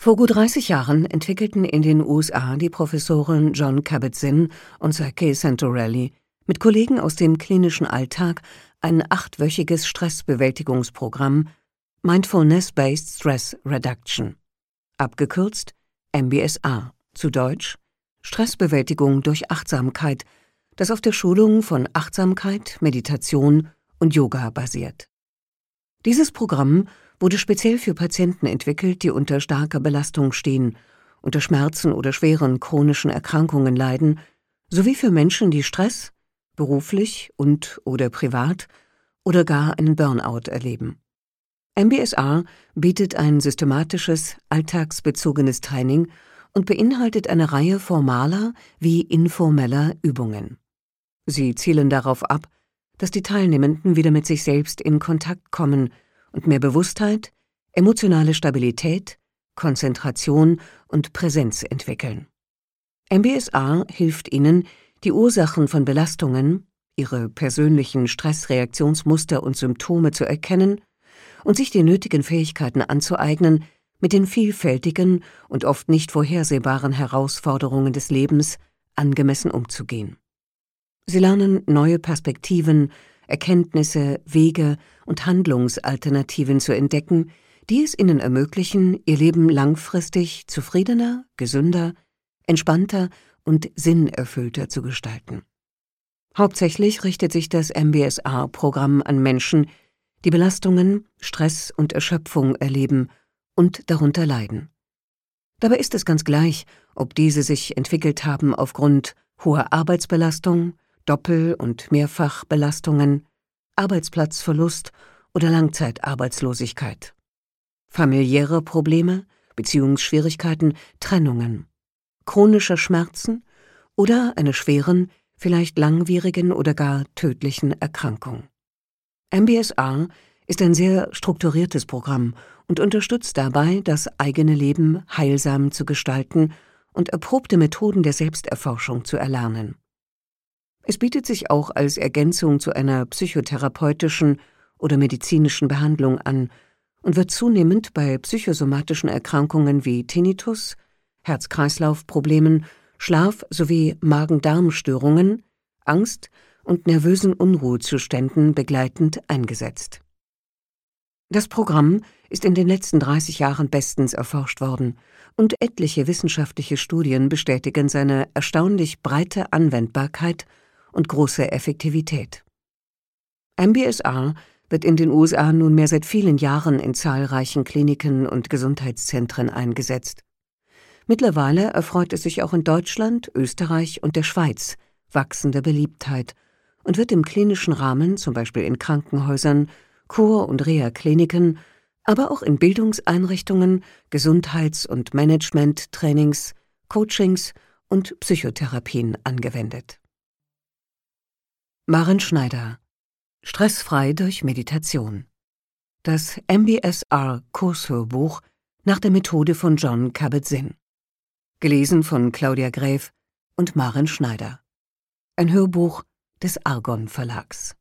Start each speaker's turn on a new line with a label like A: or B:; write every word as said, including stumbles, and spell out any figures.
A: Vor gut dreißig Jahren entwickelten in den U S A die Professoren Jon Kabat-Zinn und Sergei Santorelli mit Kollegen aus dem klinischen Alltag ein achtwöchiges Stressbewältigungsprogramm Mindfulness-Based Stress Reduction, abgekürzt M B S R, zu Deutsch Stressbewältigung durch Achtsamkeit, das auf der Schulung von Achtsamkeit, Meditation und Yoga basiert. Dieses Programm wurde speziell für Patienten entwickelt, die unter starker Belastung stehen, unter Schmerzen oder schweren chronischen Erkrankungen leiden, sowie für Menschen, die Stress, beruflich und/oder privat oder gar einen Burnout erleben. M B S R bietet ein systematisches, alltagsbezogenes Training und beinhaltet eine Reihe formaler wie informeller Übungen. Sie zielen darauf ab, dass die Teilnehmenden wieder mit sich selbst in Kontakt kommen und mehr Bewusstheit, emotionale Stabilität, Konzentration und Präsenz entwickeln. M B S R hilft ihnen, die Ursachen von Belastungen, ihre persönlichen Stressreaktionsmuster und Symptome zu erkennen und sich die nötigen Fähigkeiten anzueignen, mit den vielfältigen und oft nicht vorhersehbaren Herausforderungen des Lebens angemessen umzugehen. Sie lernen neue Perspektiven, Erkenntnisse, Wege und Handlungsalternativen zu entdecken, die es ihnen ermöglichen, ihr Leben langfristig zufriedener, gesünder, entspannter und sinnerfüllter zu gestalten. Hauptsächlich richtet sich das M B S R-Programm an Menschen, die Belastungen, Stress und Erschöpfung erleben und darunter leiden. Dabei ist es ganz gleich, ob diese sich entwickelt haben aufgrund hoher Arbeitsbelastung, Doppel- und Mehrfachbelastungen, Arbeitsplatzverlust oder Langzeitarbeitslosigkeit, familiäre Probleme, Beziehungsschwierigkeiten, Trennungen, chronische Schmerzen oder einer schweren, vielleicht langwierigen oder gar tödlichen Erkrankung. M B S R ist ein sehr strukturiertes Programm und unterstützt dabei, das eigene Leben heilsam zu gestalten und erprobte Methoden der Selbsterforschung zu erlernen. Es bietet sich auch als Ergänzung zu einer psychotherapeutischen oder medizinischen Behandlung an und wird zunehmend bei psychosomatischen Erkrankungen wie Tinnitus, Herz-Kreislauf-Problemen, Schlaf- sowie Magen-Darm-Störungen, Angst und nervösen Unruhezuständen begleitend eingesetzt. Das Programm ist in den letzten dreißig Jahren bestens erforscht worden und etliche wissenschaftliche Studien bestätigen seine erstaunlich breite Anwendbarkeit und große Effektivität. M B S R wird in den U S A nunmehr seit vielen Jahren in zahlreichen Kliniken und Gesundheitszentren eingesetzt. Mittlerweile erfreut es sich auch in Deutschland, Österreich und der Schweiz wachsender Beliebtheit und wird im klinischen Rahmen, zum Beispiel in Krankenhäusern, Kur- und Reha-Kliniken, aber auch in Bildungseinrichtungen, Gesundheits- und Management-Trainings, Coachings und Psychotherapien angewendet. Maren Schneider: Stressfrei durch Meditation. Das M B S R-Kurshörbuch nach der Methode von Jon Kabat-Zinn. Gelesen von Claudia Gräf und Maren Schneider. Ein Hörbuch des Argon Verlags.